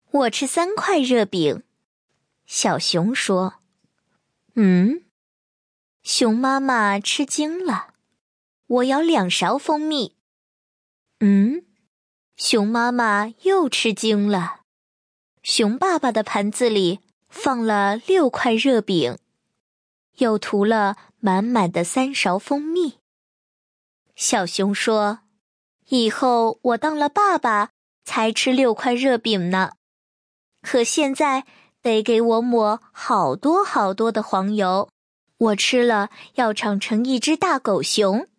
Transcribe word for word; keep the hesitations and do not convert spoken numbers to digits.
我吃三块热饼。小熊说。嗯？熊妈妈吃惊了。我要两勺蜂蜜。嗯？熊妈妈又吃惊了。熊爸爸的盘子里放了六块热饼，又涂了满满的三勺蜂蜜。小熊说，以后我当了爸爸才吃六块热饼呢，可现在得给我抹好多好多的黄油，我吃了要长成一只大狗熊。